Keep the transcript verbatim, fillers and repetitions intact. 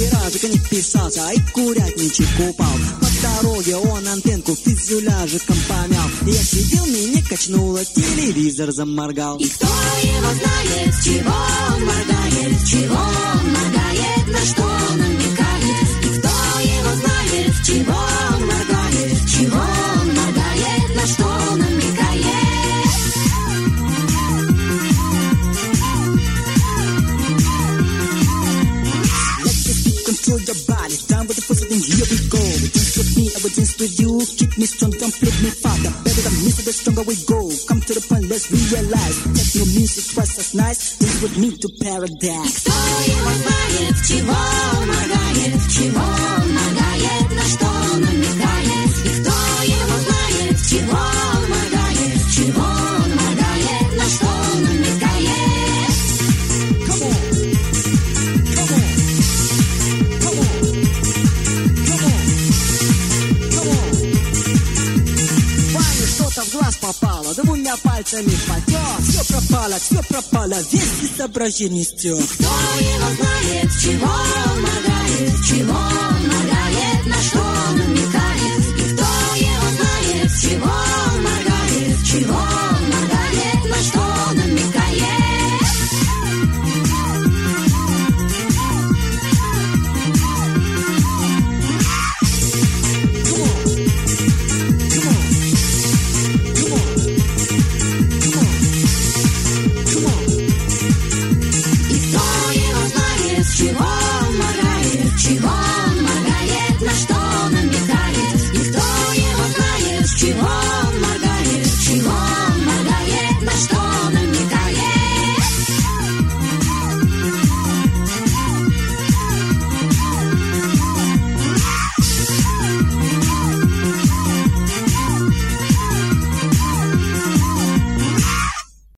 виражик не вписался, и курятничек упал. По дороге он антенку фюзеляжиком помял. Я сидел, меня качнуло, телевизор заморгал. И кто его знает, чего он моргает, чего он моргает, на что он намекает. И кто его знает, чего он моргает, чего он моргает, на что он намекает. Control your body, down with the first thing, here we go. Dance with me, I will dance with you. Keep me strong, don't flip me farther. Better than me, so the stronger we go. Come to the point, let's realize. Techno music twice as nice. Dance with me to paradise. Кто его знает, чего он моргает, чего он моргает, на что он намекает. И кто его знает, чего он моргает, чего он моргает, на что он намекает. Come on, come on. В глаз попало, двумя пальцами потер. Все пропало, все пропало, весь изображение стер. Кто его знает, чего он моргает, чего он моргает, на что он